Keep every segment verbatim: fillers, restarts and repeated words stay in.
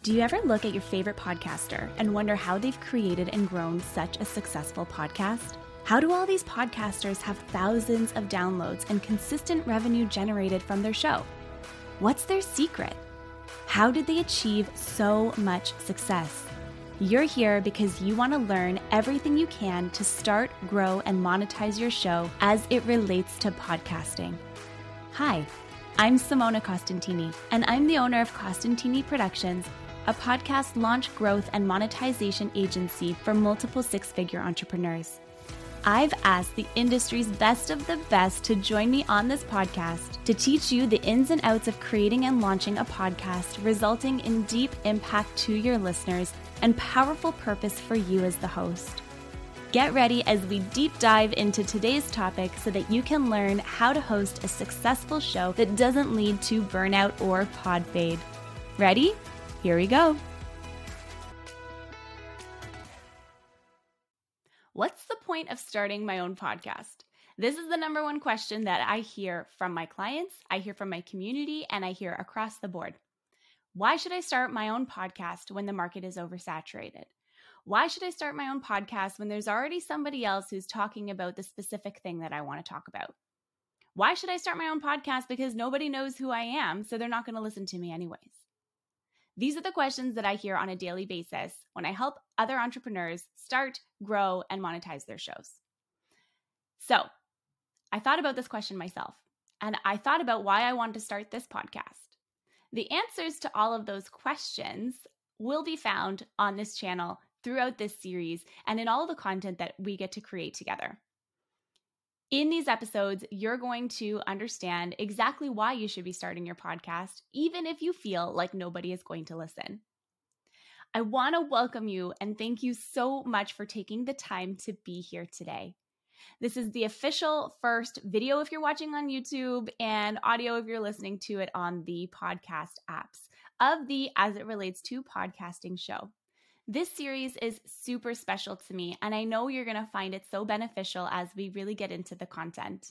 Do you ever look at your favorite podcaster and wonder how they've created and grown such a successful podcast? How do all these podcasters have thousands of downloads and consistent revenue generated from their show? What's their secret? How did they achieve so much success? You're here because you want to learn everything you can to start, grow, and monetize your show as it relates to podcasting. Hi, I'm Simona Costantini, and I'm the owner of Costantini Productions, a podcast launch, growth, and monetization agency for multiple six-figure entrepreneurs. I've asked the industry's best of the best to join me on this podcast to teach you the ins and outs of creating and launching a podcast, resulting in deep impact to your listeners and powerful purpose for you as the host. Get ready as we deep dive into today's topic so that you can learn how to host a successful show that doesn't lead to burnout or pod fade. Ready? Here we go. What's the point of starting my own podcast? This is the number one question that I hear from my clients, I hear from my community, and I hear across the board. Why should I start my own podcast when the market is oversaturated? Why should I start my own podcast when there's already somebody else who's talking about the specific thing that I want to talk about? Why should I start my own podcast? Because nobody knows who I am, so they're not going to listen to me anyways. These are the questions that I hear on a daily basis when I help other entrepreneurs start, grow, and monetize their shows. So I thought about this question myself, and I thought about why I wanted to start this podcast. The answers to all of those questions will be found on this channel throughout this series and in all of the content that we get to create together. In these episodes, you're going to understand exactly why you should be starting your podcast, even if you feel like nobody is going to listen. I want to welcome you and thank you so much for taking the time to be here today. This is the official first video if you're watching on YouTube and audio if you're listening to it on the podcast apps of the As It Relates to Podcasting show. This series is super special to me, and I know you're going to find it so beneficial as we really get into the content.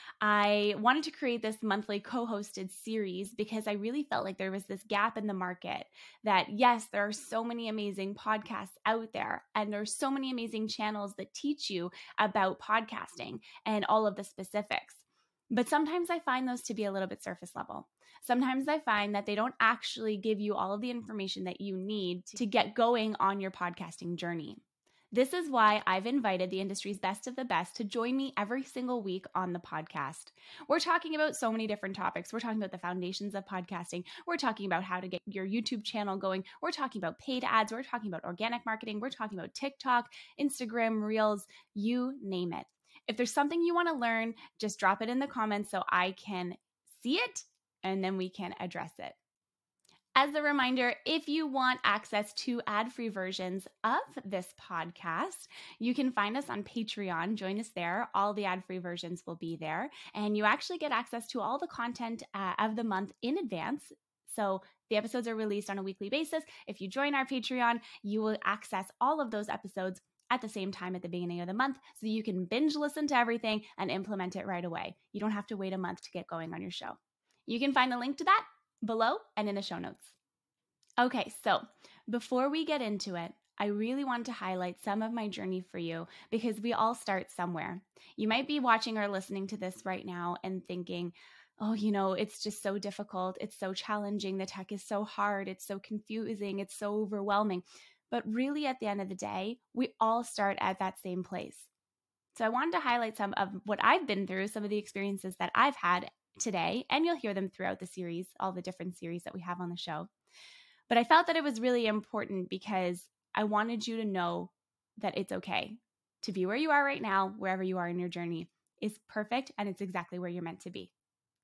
I wanted to create this monthly co-hosted series because I really felt like there was this gap in the market that, yes, there are so many amazing podcasts out there, and there's so many amazing channels that teach you about podcasting and all of the specifics. But sometimes I find those to be a little bit surface level. Sometimes I find that they don't actually give you all of the information that you need to get going on your podcasting journey. This is why I've invited the industry's best of the best to join me every single week on the podcast. We're talking about so many different topics. We're talking about the foundations of podcasting. We're talking about how to get your YouTube channel going. We're talking about paid ads. We're talking about organic marketing. We're talking about TikTok, Instagram, Reels, you name it. If there's something you want to learn, just drop it in the comments so I can see it and then we can address it. As a reminder, if you want access to ad-free versions of this podcast, you can find us on Patreon. Join us there. All the ad-free versions will be there. And you actually get access to all the content uh, of the month in advance. So the episodes are released on a weekly basis. If you join our Patreon, you will access all of those episodes at the same time at the beginning of the month so you can binge listen to everything and implement it right away. You don't have to wait a month to get going on your show. You can find a link to that below and in the show notes. Okay, so before we get into it, I really want to highlight some of my journey for you because we all start somewhere. You might be watching or listening to this right now and thinking, oh, you know, it's just so difficult. It's so challenging. The tech is so hard. It's so confusing. It's so overwhelming. But really, at the end of the day, we all start at that same place. So I wanted to highlight some of what I've been through, some of the experiences that I've had today, and you'll hear them throughout the series, all the different series that we have on the show. But I felt that it was really important because I wanted you to know that it's okay to be where you are right now, wherever you are in your journey is perfect, and it's exactly where you're meant to be.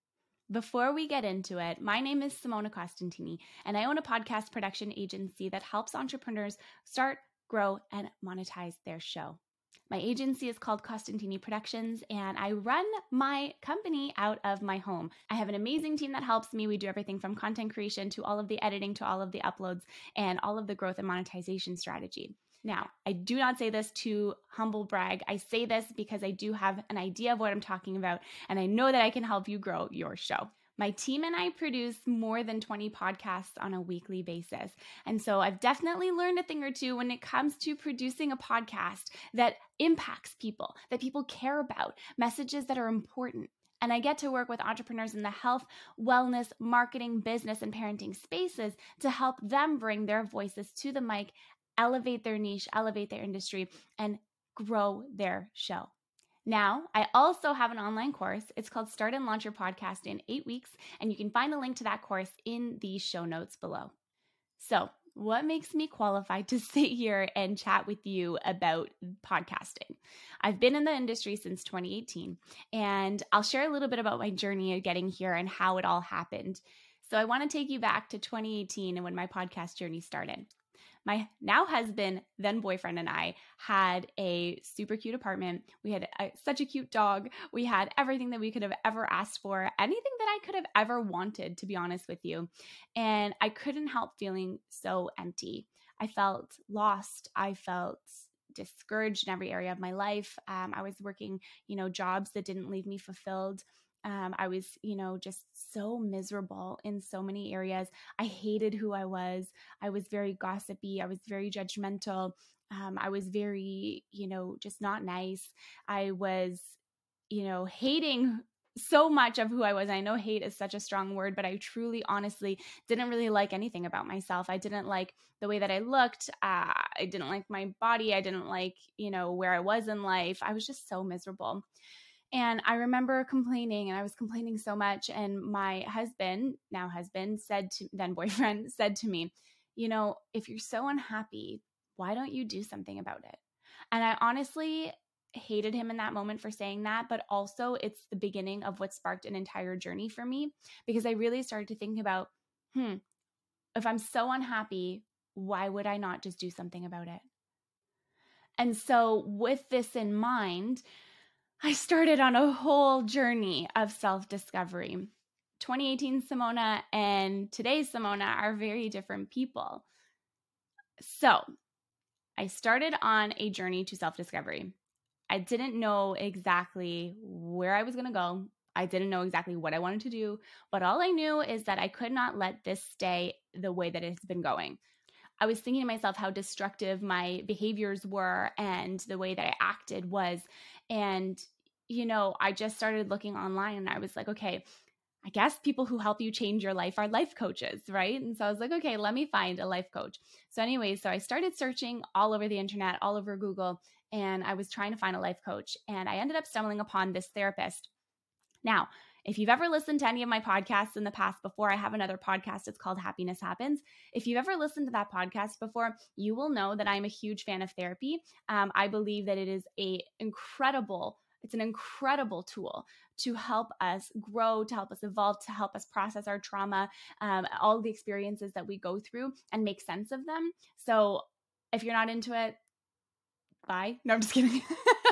Before we get into it, my name is Simona Costantini, and I own a podcast production agency that helps entrepreneurs start, grow, and monetize their show. My agency is called Costantini Productions, and I run my company out of my home. I have an amazing team that helps me. We do everything from content creation to all of the editing to all of the uploads and all of the growth and monetization strategy. Now, I do not say this to humble brag. I say this because I do have an idea of what I'm talking about, and I know that I can help you grow your show. My team and I produce more than twenty podcasts on a weekly basis. And so I've definitely learned a thing or two when it comes to producing a podcast that impacts people, that people care about, messages that are important. And I get to work with entrepreneurs in the health, wellness, marketing, business, and parenting spaces to help them bring their voices to the mic, elevate their niche, elevate their industry, and grow their show. Now, I also have an online course. It's called Start and Launch Your Podcast in eight weeks, and you can find a link to that course in the show notes below. So, what makes me qualified to sit here and chat with you about podcasting? I've been in the industry since twenty eighteen, and I'll share a little bit about my journey of getting here and how it all happened. So, I want to take you back to twenty eighteen and when my podcast journey started. My now husband, then boyfriend, and I had a super cute apartment. We had a, such a cute dog. We had everything that we could have ever asked for, anything that I could have ever wanted, to be honest with you. And I couldn't help feeling so empty. I felt lost. I felt discouraged in every area of my life. Um, I was working, you know, jobs that didn't leave me fulfilled. Um, I was, you know, just so miserable in so many areas. I hated who I was. I was very gossipy. I was very judgmental. Um, I was very, you know, just not nice. I was, you know, hating so much of who I was. I know hate is such a strong word, but I truly, honestly didn't really like anything about myself. I didn't like the way that I looked. Uh, I didn't like my body. I didn't like, you know, where I was in life. I was just so miserable. And I remember complaining, and I was complaining so much. And my husband, now husband, said to, then boyfriend, said to me, you know, if you're so unhappy, why don't you do something about it? And I honestly hated him in that moment for saying that, but also it's the beginning of what sparked an entire journey for me, because I really started to think about, hmm, if I'm so unhappy, why would I not just do something about it? And so with this in mind, I started on a whole journey of self-discovery. twenty eighteen Simona and today's Simona are very different people. So I started on a journey to self-discovery. I didn't know exactly where I was going to go. I didn't know exactly what I wanted to do, but all I knew is that I could not let this stay the way that it's been going. I was thinking to myself how destructive my behaviors were and the way that I acted was. And, you know, I just started looking online and I was like, okay, I guess people who help you change your life are life coaches, right? And so I was like, okay, let me find a life coach. So anyway, so I started searching all over the internet, all over Google, and I was trying to find a life coach. And I ended up stumbling upon this therapist. Now, if you've ever listened to any of my podcasts in the past before, I have another podcast. It's called Happiness Happens. If you've ever listened to that podcast before, you will know that I'm a huge fan of therapy. Um, I believe that it is a incredible, it's an incredible tool to help us grow, to help us evolve, to help us process our trauma, um, all the experiences that we go through and make sense of them. So if you're not into it, bye. No, I'm just kidding.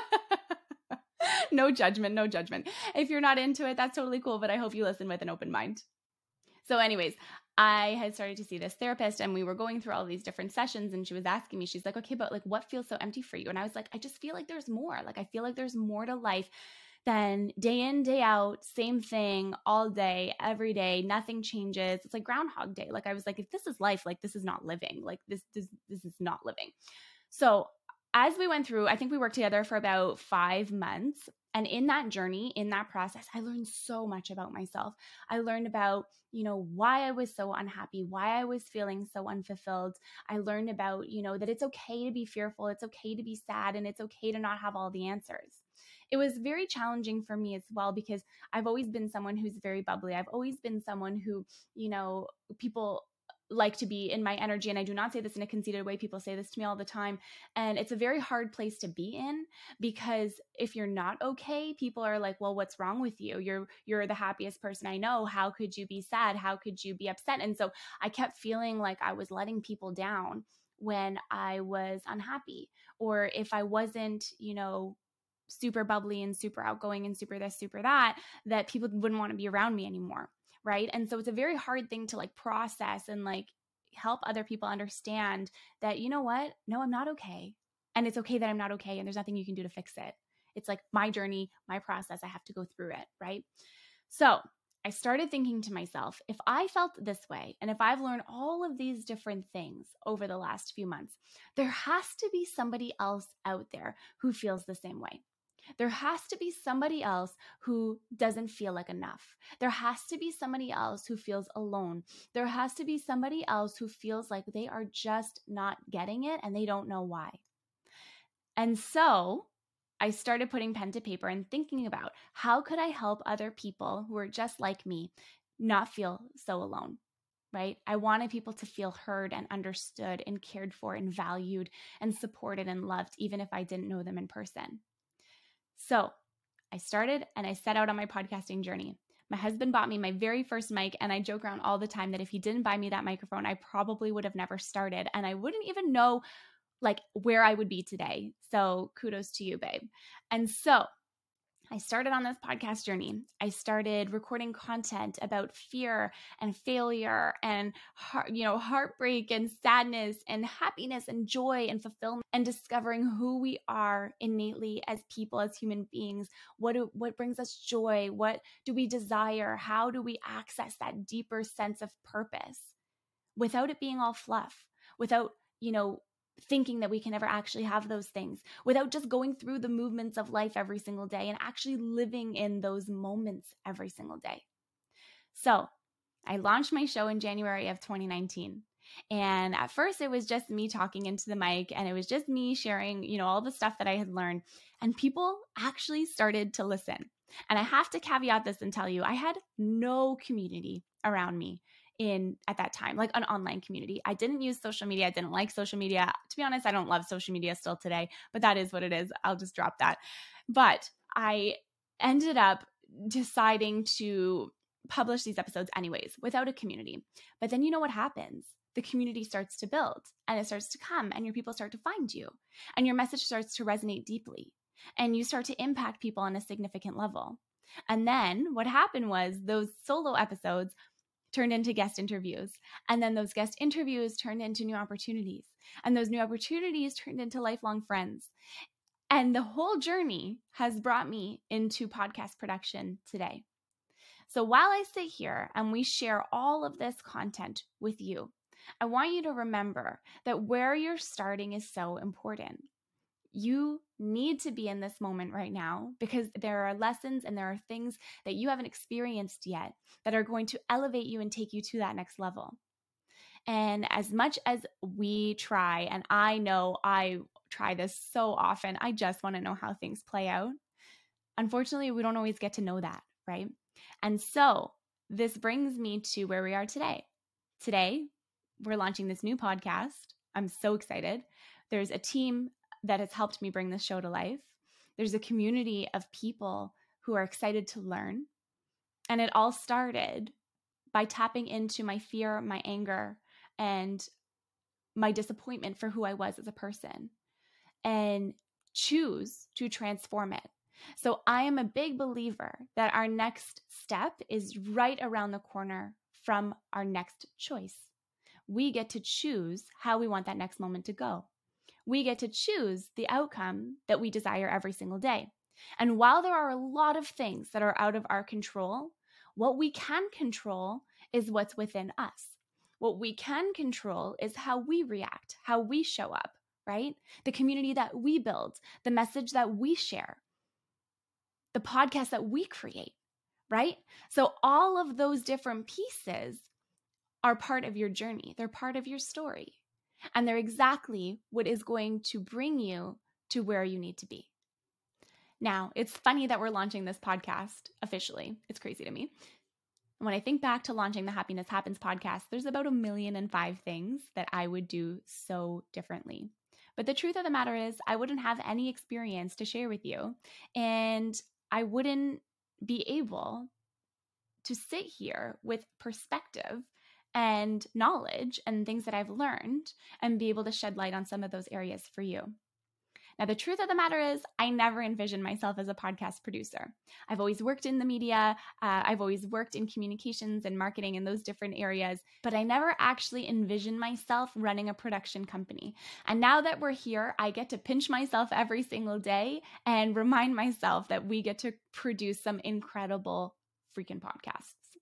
No judgment, no judgment. If you're not into it, that's totally cool, but I hope you listen with an open mind. So anyways, I had started to see this therapist and we were going through all these different sessions and she was asking me, she's like, okay, but like what feels so empty for you? And I was like, I just feel like there's more. Like I feel like there's more to life than day in, day out, same thing all day, every day, nothing changes. It's like Groundhog Day. Like I was like, if this is life, like this is not living. Like this, this, this is not living. So as we went through, I think we worked together for about five months. And in that journey, in that process, I learned so much about myself. I learned about, you know, why I was so unhappy, why I was feeling so unfulfilled. I learned about, you know, that it's okay to be fearful. It's okay to be sad, and it's okay to not have all the answers. It was very challenging for me as well because I've always been someone who's very bubbly. I've always been someone who, you know, people like to be in my energy. And I do not say this in a conceited way. People say this to me all the time. And it's a very hard place to be in because if you're not okay, people are like, well, what's wrong with you? You're, you're the happiest person I know. How could you be sad? How could you be upset? And so I kept feeling like I was letting people down when I was unhappy, or if I wasn't, you know, super bubbly and super outgoing and super this, super that, that people wouldn't want to be around me anymore. Right. And so it's a very hard thing to like process and like help other people understand that, you know what? No, I'm not okay. And it's okay that I'm not okay. And there's nothing you can do to fix it. It's like my journey, my process. I have to go through it. Right. So I started thinking to myself, if I felt this way, and if I've learned all of these different things over the last few months, there has to be somebody else out there who feels the same way. There has to be somebody else who doesn't feel like enough. There has to be somebody else who feels alone. There has to be somebody else who feels like they are just not getting it and they don't know why. And so I started putting pen to paper and thinking about how could I help other people who are just like me not feel so alone, right? I wanted people to feel heard and understood and cared for and valued and supported and loved, even if I didn't know them in person. So I started and I set out on my podcasting journey. My husband bought me my very first mic, and I joke around all the time that if he didn't buy me that microphone, I probably would have never started, and I wouldn't even know like where I would be today. So kudos to you, babe. And so I started on this podcast journey. I started recording content about fear and failure and heart, you know, heartbreak and sadness and happiness and joy and fulfillment, and discovering who we are innately as people, as human beings. What do, what brings us joy? What do we desire? How do we access that deeper sense of purpose without it being all fluff, without, you know, thinking that we can never actually have those things, without just going through the movements of life every single day and actually living in those moments every single day. So I launched my show in January of twenty nineteen. And at first it was just me talking into the mic, and it was just me sharing, you know, all the stuff that I had learned, and people actually started to listen. And I have to caveat this and tell you, I had no community around me in at that time, like an online community. I didn't use social media. I didn't like social media. To be honest, I don't love social media still today, but that is what it is. I'll just drop that. But I ended up deciding to publish these episodes anyways, without a community. But then you know what happens? The community starts to build, and it starts to come, and your people start to find you, and your message starts to resonate deeply, and you start to impact people on a significant level. And then what happened was those solo episodes turned into guest interviews. And then those guest interviews turned into new opportunities. And those new opportunities turned into lifelong friends. And the whole journey has brought me into podcast production today. So while I sit here and we share all of this content with you, I want you to remember that where you're starting is so important. You need to be in this moment right now, because there are lessons and there are things that you haven't experienced yet that are going to elevate you and take you to that next level. And as much as we try, and I know I try this so often, I just want to know how things play out. Unfortunately, we don't always get to know that, right? And so this brings me to where we are today. Today, we're launching this new podcast. I'm so excited. There's a team that has helped me bring this show to life. There's a community of people who are excited to learn. And it all started by tapping into my fear, my anger, and my disappointment for who I was as a person, and choose to transform it. So I am a big believer that our next step is right around the corner from our next choice. We get to choose how we want that next moment to go. We get to choose the outcome that we desire every single day. And while there are a lot of things that are out of our control, what we can control is what's within us. What we can control is how we react, how we show up, right? The community that we build, the message that we share, the podcast that we create, right? So all of those different pieces are part of your journey. They're part of your story. And they're exactly what is going to bring you to where you need to be. Now, it's funny that we're launching this podcast officially. It's crazy to me. When I think back to launching the Happiness Happens podcast, there's about a million and five things that I would do so differently. But the truth of the matter is, I wouldn't have any experience to share with you, and I wouldn't be able to sit here with perspective and knowledge and things that I've learned and be able to shed light on some of those areas for you. Now, the truth of the matter is, I never envisioned myself as a podcast producer. I've always worked in the media. Uh, I've always worked in communications and marketing in those different areas, but I never actually envisioned myself running a production company. And now that we're here, I get to pinch myself every single day and remind myself that we get to produce some incredible freaking podcasts.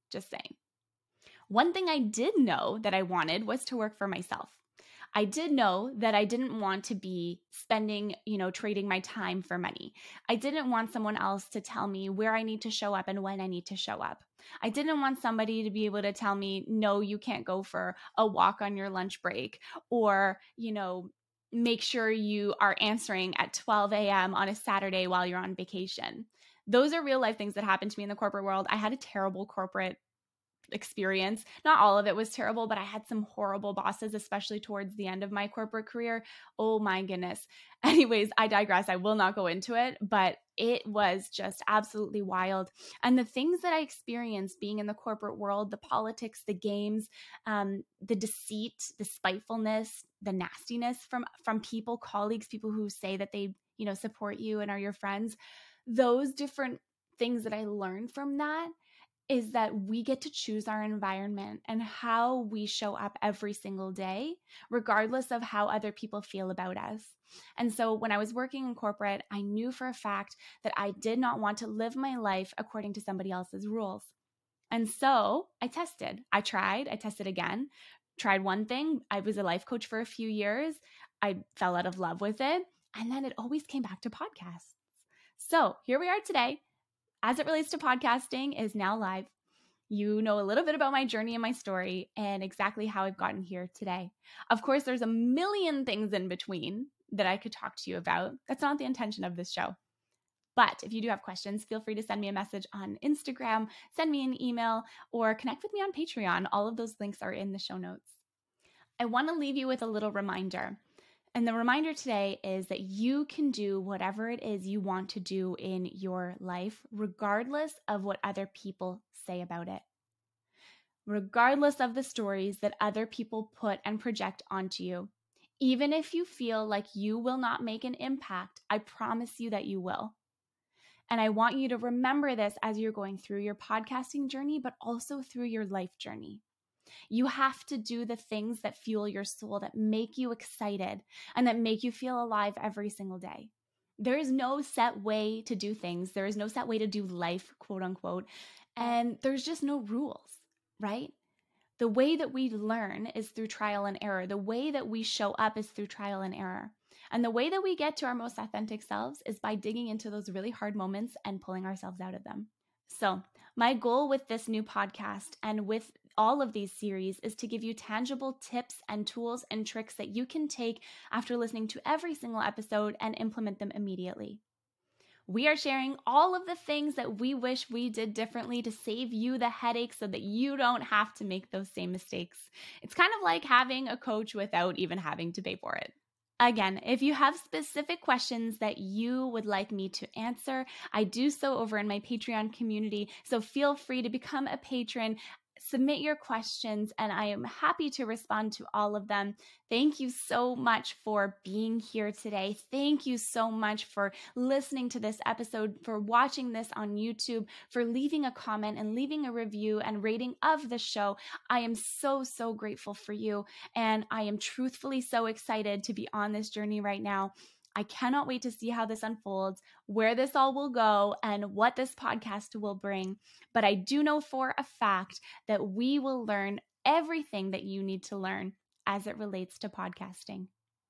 Just saying. One thing I did know that I wanted was to work for myself. I did know that I didn't want to be spending, you know, trading my time for money. I didn't want someone else to tell me where I need to show up and when I need to show up. I didn't want somebody to be able to tell me, no, you can't go for a walk on your lunch break, or, you know, make sure you are answering at twelve a.m. on a Saturday while you're on vacation. Those are real life things that happened to me in the corporate world. I had a terrible corporate experience. Not all of it was terrible, but I had some horrible bosses, especially towards the end of my corporate career. Oh my goodness. Anyways, I digress. I will not go into it, but it was just absolutely wild. And the things that I experienced being in the corporate world, the politics, the games, um, the deceit, the spitefulness, the nastiness from, from people, colleagues, people who say that they, you know, support you and are your friends, those different things that I learned from that is that we get to choose our environment and how we show up every single day, regardless of how other people feel about us. And so when I was working in corporate, I knew for a fact that I did not want to live my life according to somebody else's rules. And so I tested. I tried. I tested again. Tried one thing. I was a life coach for a few years. I fell out of love with it. And then it always came back to podcasts. So here we are today. As it relates to podcasting, is now live. You know a little bit about my journey and my story and exactly how I've gotten here today. Of course, there's a million things in between that I could talk to you about. That's not the intention of this show. But if you do have questions, feel free to send me a message on Instagram, send me an email, or connect with me on Patreon. All of those links are in the show notes. I want to leave you with a little reminder. And the reminder today is that you can do whatever it is you want to do in your life, regardless of what other people say about it. Regardless of the stories that other people put and project onto you. Even if you feel like you will not make an impact, I promise you that you will. And I want you to remember this as you're going through your podcasting journey, but also through your life journey. You have to do the things that fuel your soul, that make you excited, and that make you feel alive every single day. There is no set way to do things. There is no set way to do life, quote unquote. And there's just no rules, right? The way that we learn is through trial and error. The way that we show up is through trial and error. And the way that we get to our most authentic selves is by digging into those really hard moments and pulling ourselves out of them. So my goal with this new podcast and with all of these series is to give you tangible tips and tools and tricks that you can take after listening to every single episode and implement them immediately. We are sharing all of the things that we wish we did differently to save you the headache so that you don't have to make those same mistakes. It's kind of like having a coach without even having to pay for it. Again, if you have specific questions that you would like me to answer, I do so over in my Patreon community. So feel free to become a patron, submit your questions, and I am happy to respond to all of them. Thank you so much for being here today. Thank you so much for listening to this episode, for watching this on YouTube, for leaving a comment and leaving a review and rating of the show. I am so, so grateful for you, and I am truthfully so excited to be on this journey right now. I cannot wait to see how this unfolds, where this all will go, and what this podcast will bring. But I do know for a fact that we will learn everything that you need to learn as it relates to podcasting.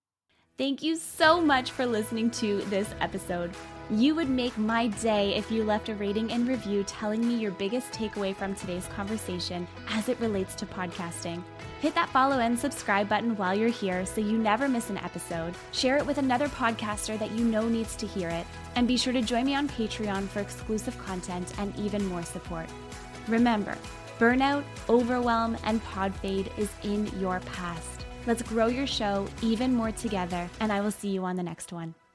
Thank you so much for listening to this episode. You would make my day if you left a rating and review telling me your biggest takeaway from today's conversation as it relates to podcasting. Hit that follow and subscribe button while you're here so you never miss an episode. Share it with another podcaster that you know needs to hear it. And be sure to join me on Patreon for exclusive content and even more support. Remember, burnout, overwhelm, and pod fade is in your past. Let's grow your show even more together, and I will see you on the next one.